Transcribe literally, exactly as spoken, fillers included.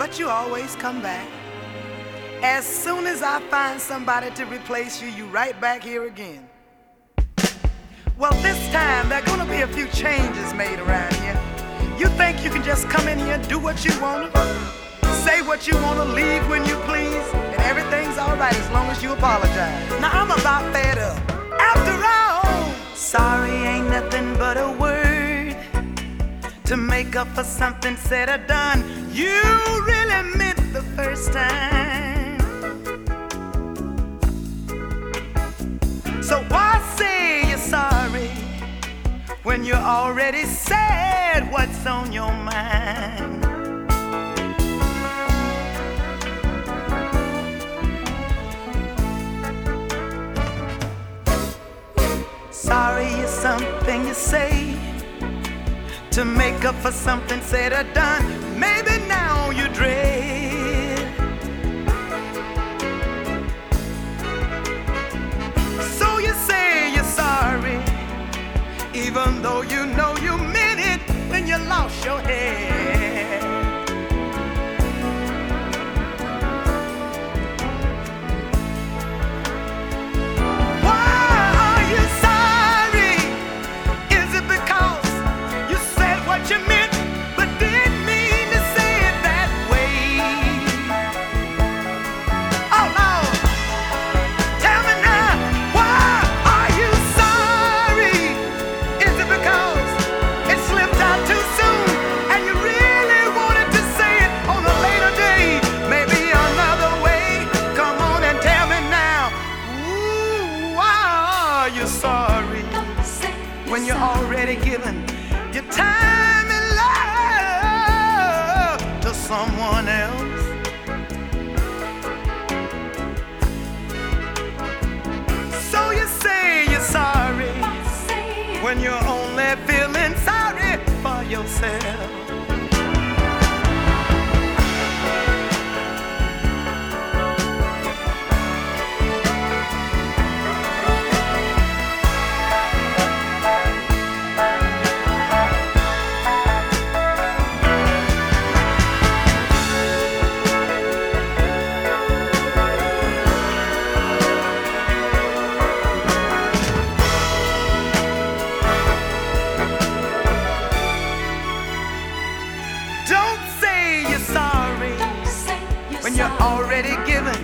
but you always come back. As soon as I find somebody to replace you, you right back here again. Well, this time there are gonna be a few changes made around here. You think you can just come in here, do what you wanna, say what you wanna, leave when you please, and everything's alright as long as you apologize. Now I'm about fed up. After all, sorry ain't nothing but a word to make up for something said or done you really meant the first time. So why say you're sorry when you already said what's on your mind? Sorry is something you say to make up for something said or done maybe now you dread. So you say you're sorry even though you know you meant it when you lost your head. Why are you sorry? Is it because you said what you meant but didn't mean to say it that way? Oh no! Tell me now, why are you sorry? Is it because it slipped out too soon and you really wanted to say it on a later day? Maybe another way? Come on and tell me now. Ooh, why are you sorry when you're already given your time and love to someone else? So you say you're sorry when you're only feeling sorry for yourself. Don't say you're sorry when you're already given